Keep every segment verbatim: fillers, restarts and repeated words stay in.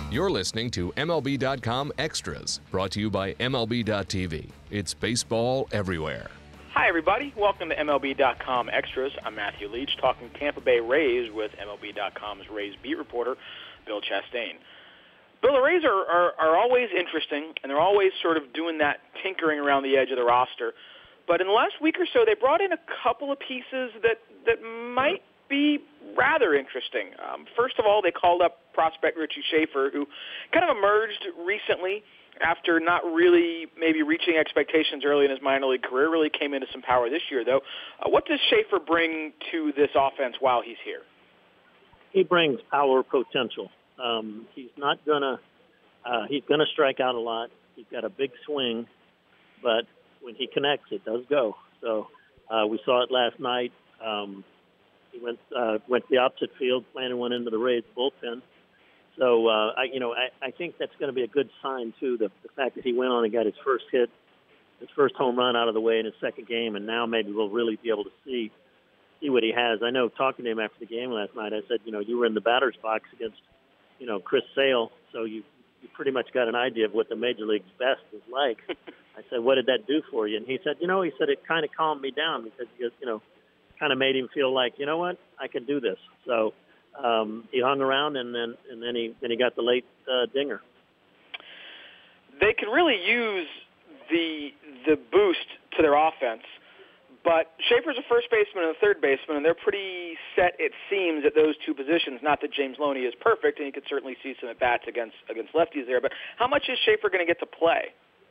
You're listening to M L B dot com Extras, brought to you by M L B dot T V. It's baseball everywhere. Hi, everybody. Welcome to M L B dot com Extras. I'm Matthew Leach, talking Tampa Bay Rays with M L B dot com's Rays beat reporter, Bill Chastain. Bill, the Rays are, are, are always interesting, and they're always sort of doing that tinkering around the edge of the roster. But in the last week or so, they brought in a couple of pieces that, that might be rather interesting. Um, first of all, they called up prospect Richie Schaefer, who kind of emerged recently after not really maybe reaching expectations early in his minor league career. Really came into some power this year, though. Uh, what does Schaefer bring to this offense while he's here? He brings power potential. Um, he's not gonna. Uh, he's gonna strike out a lot. He's got a big swing, but when he connects, it does go. So uh, we saw it last night. Um, he went uh, went to the opposite field, planted one into the Rays bullpen. So uh, I, you know, I, I think that's going to be a good sign too. The, the fact that he went on and got his first hit, his first home run out of the way in his second game, and now maybe we'll really be able to see see what he has. I know talking to him after the game last night, I said, you know, you were in the batter's box against, you know, Chris Sale, so you you pretty much got an idea of what the Major League's best is like. I said, what did that do for you? And he said, you know, he said it kind of calmed me down because, he goes, you know, kind of made him feel like, you know what, I can do this. So um, he hung around, and then and then he then he got the late uh, dinger. They could really use the the boost to their offense, but Schaefer's a first baseman and a third baseman, and they're pretty set, it seems, at those two positions. Not that James Loney is perfect, and you could certainly see some at-bats against against lefties there, but how much is Schaefer going to get to play?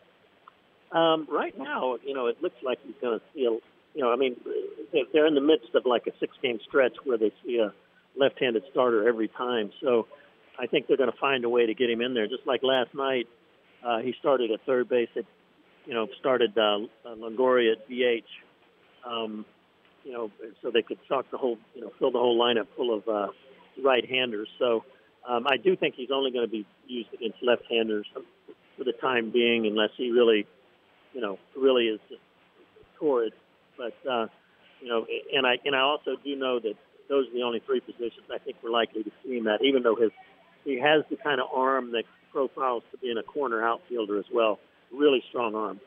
Um, right now, you know, it looks like he's going to see a, you know, I mean, they're in the midst of like a six-game stretch where they see a left-handed starter every time. So I think they're going to find a way to get him in there. Just like last night, uh, he started at third base. At, you know, started uh, Longoria at D H. Um, you know, so they could stock the whole, you know, fill the whole lineup full of uh, right-handers. So um, I do think he's only going to be used against left-handers for the time being, unless he really, you know, really is just torrid. But uh, you know, and I and I also do know that those are the only three positions I think we're likely to see him at. Even though his he has the kind of arm that profiles to being a corner outfielder as well. Really strong arm.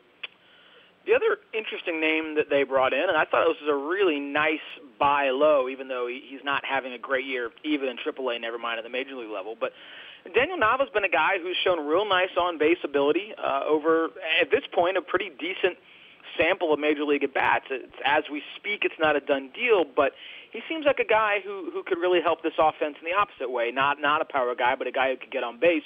The other interesting name that they brought in, and I thought this was a really nice buy low, even though he's not having a great year, even in triple A, never mind at the Major League level. But Daniel Nava's been a guy who's shown real nice on-base ability uh, over, at this point, a pretty decent sample of Major League at-bats. It's, as we speak, it's not a done deal, but he seems like a guy who, who could really help this offense in the opposite way. Not not a power guy, but a guy who could get on base.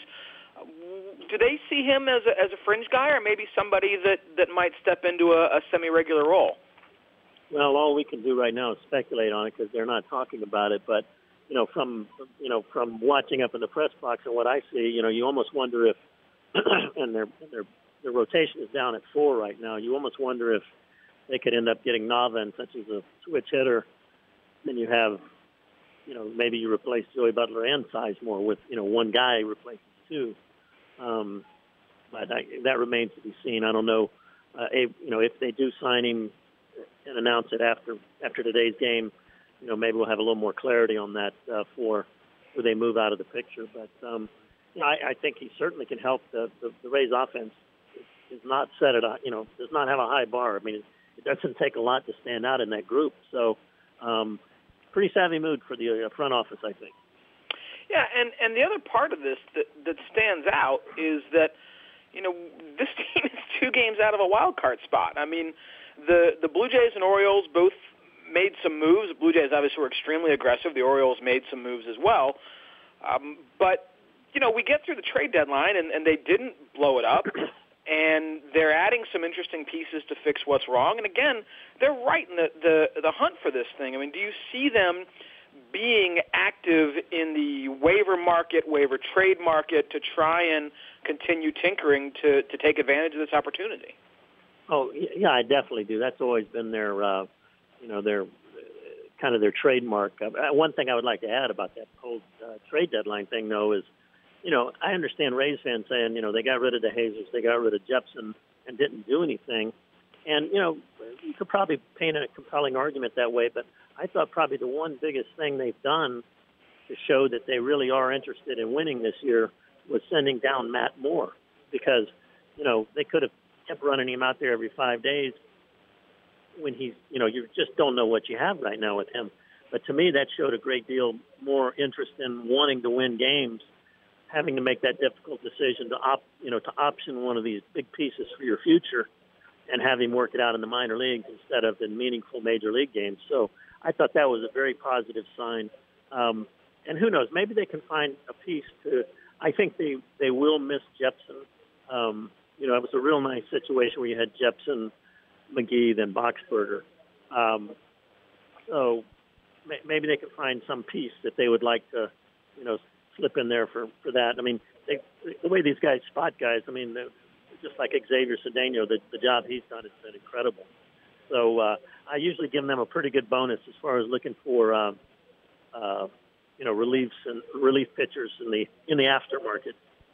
Do they see him as a, as a fringe guy, or maybe somebody that, that might step into a, a semi-regular role? Well, all we can do right now is speculate on it because they're not talking about it. But you know, from you know from watching up in the press box and what I see, you know, you almost wonder if, and their their their rotation is down at four right now. You almost wonder if they could end up getting Nava and such as a switch hitter. Then you have, you know, maybe you replace Joey Butler and Sizemore with, you know, one guy replaces two. Um, but I, that remains to be seen. I don't know, uh, if, you know, if they do sign him and announce it after after today's game, you know, maybe we'll have a little more clarity on that uh, for where they move out of the picture. But um, you know, I, I think he certainly can help. The, the, the Rays offense is not set at a, you know, does not have a high bar. I mean, it, it doesn't take a lot to stand out in that group. So, um, pretty savvy mood for the uh, front office, I think. Yeah, and, and the other part of this that, that stands out is that, you know, this team is two games out of a wild card spot. I mean, the the Blue Jays and Orioles both made some moves. The Blue Jays obviously were extremely aggressive. The Orioles made some moves as well. Um, but, you know, we get through the trade deadline, and, and they didn't blow it up. And they're adding some interesting pieces to fix what's wrong. And, again, they're right in the, the, the hunt for this thing. I mean, do you see them being active in the waiver market, waiver trade market to try and continue tinkering to, to take advantage of this opportunity? Oh, yeah, I definitely do. That's always been their, uh, you know, their uh, kind of their trademark. Uh, one thing I would like to add about that whole uh, trade deadline thing, though, is, you know, I understand Rays fans saying, you know, they got rid of the Hazers, they got rid of Jepson and didn't do anything. And, you know, you could probably paint a compelling argument that way, but I thought probably the one biggest thing they've done to show that they really are interested in winning this year was sending down Matt Moore, because, you know, they could have kept running him out there every five days when he's, you know, you just don't know what you have right now with him. But to me, that showed a great deal more interest in wanting to win games, having to make that difficult decision to op, you know, to option one of these big pieces for your future and have him work it out in the minor leagues instead of in meaningful major league games. So I thought that was a very positive sign. Um, and who knows, maybe they can find a piece to, I think they, they will miss Jepson. Um, you know, it was a real nice situation where you had Jepson, McGee, then Boxberger. Um, so may, maybe they can find some piece that they would like to, you know, slip in there for, for that. I mean, they, the way these guys spot guys, I mean, just like Xavier Cedeno, the, the job he's done has been incredible. So uh, I usually give them a pretty good bonus as far as looking for, uh, uh, you know, reliefs and relief pitchers in the in the aftermarket.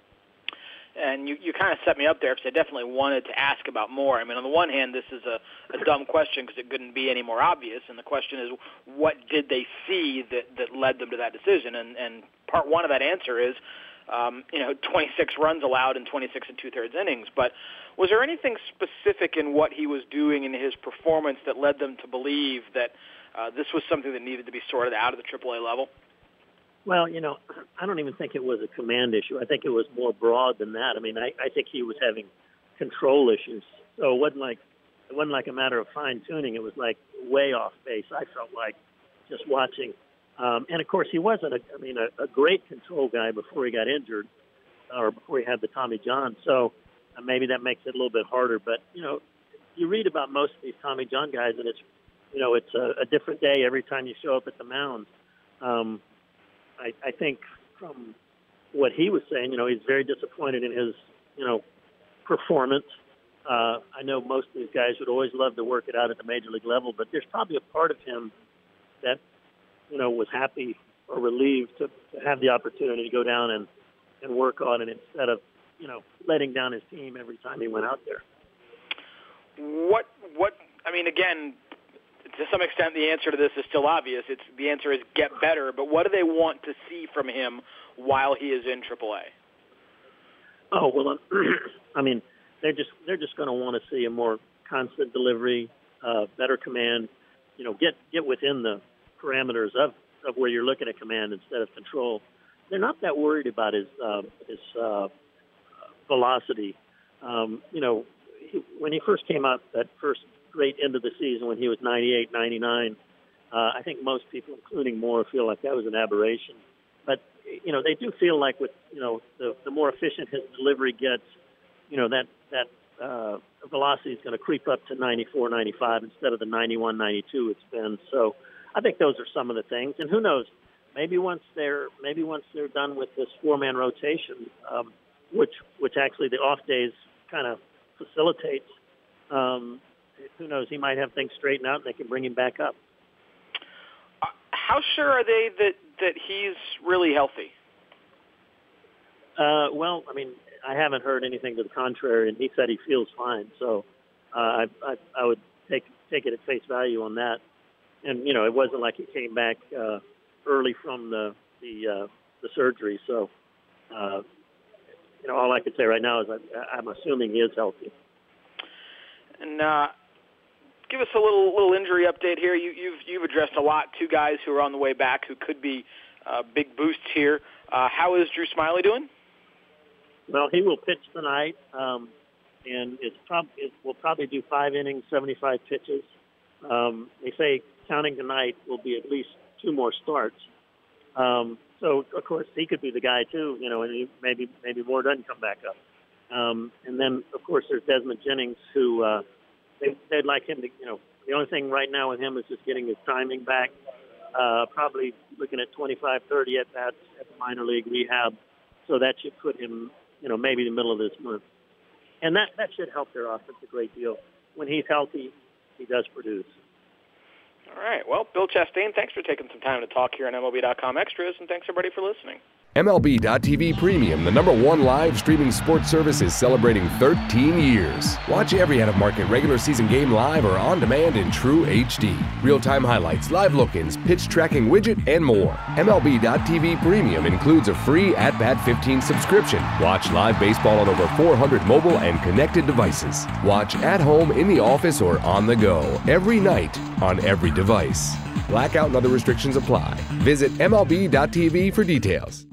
And you, you kind of set me up there because I definitely wanted to ask about more. I mean, on the one hand, this is a, a dumb question because it couldn't be any more obvious. And the question is, what did they see that, that led them to that decision? And, and part one of that answer is, um, you know, twenty-six runs allowed in twenty-six and two-thirds innings. But was there anything specific in what he was doing in his performance that led them to believe that uh, this was something that needed to be sorted out at the triple A level? Well, you know, I don't even think it was a command issue. I think it was more broad than that. I mean, I, I think he was having control issues. So it wasn't like it wasn't like a matter of fine tuning. It was like way off base. I felt like just watching. Um, and of course, he wasn't. A, I mean, a, a great control guy before he got injured, or before he had the Tommy John. So uh, maybe that makes it a little bit harder. But you know, you read about most of these Tommy John guys, and it's you know, it's a, a different day every time you show up at the mound. Um, I, I think from what he was saying, you know, he's very disappointed in his, you know, performance. Uh, I know most of these guys would always love to work it out at the major league level, but there's probably a part of him that, you know, was happy or relieved to, to have the opportunity to go down and, and work on it instead of, you know, letting down his team every time he went out there. What, what, I mean, again, to some extent, the answer to this is still obvious. It's the answer is get better. But what do they want to see from him while he is in triple A? Oh well, I mean, they're just they're just going to want to see a more constant delivery, uh, better command. You know, get get within the parameters of, of where you're looking at command instead of control. They're not that worried about his uh, his uh, velocity. Um, you know, he, when he first came out that first great end of the season when he was ninety-eight, ninety-nine. Uh, I think most people, including Moore, feel like that was an aberration. But, you know, they do feel like with, you know, the, the more efficient his delivery gets, you know, that, that uh, velocity is going to creep up to ninety-four, ninety-five instead of the ninety-one, ninety-two it's been. So I think those are some of the things. And who knows, maybe once they're, maybe once they're done with this four-man rotation, um, which, which actually the off days kind of facilitates, um, who knows, he might have things straightened out and they can bring him back up. Uh, how sure are they that, that he's really healthy? Uh, well, I mean, I haven't heard anything to the contrary, and he said he feels fine. So uh, I, I, I would take take it at face value on that. And, you know, it wasn't like he came back uh, early from the the, uh, the surgery. So, uh, you know, all I can say right now is I, I'm assuming he is healthy. And uh, give us a little little injury update here. You, you've you've addressed a lot. Two guys who are on the way back who could be uh, big boosts here. Uh, how is Drew Smyly doing? Well, he will pitch tonight, um, and it's prob- it will probably do five innings, seventy-five pitches. Um, they say counting tonight will be at least two more starts. Um, so, of course, he could be the guy too. You know, and he, maybe maybe Moore doesn't come back up. Um, and then, of course, there's Desmond Jennings, who uh, they, they'd like him to, you know, the only thing right now with him is just getting his timing back, uh, probably looking at twenty-five, thirty at-bats at the minor league rehab. So that should put him, you know, maybe the middle of this month. And that, that should help their offense a great deal. When he's healthy, he does produce. All right. Well, Bill Chastain, thanks for taking some time to talk here on M L B dot com Extras, and thanks everybody for listening. M L B dot T V Premium, the number one live streaming sports service, is celebrating thirteen years. Watch every out-of-market regular season game live or on demand in true H D. Real-time highlights, live look-ins, pitch tracking widget, and more. M L B dot T V Premium includes a free At Bat fifteen subscription. Watch live baseball on over four hundred mobile and connected devices. Watch at home, in the office, or on the go every night on every device. Blackout and other restrictions apply. Visit M L B dot T V for details.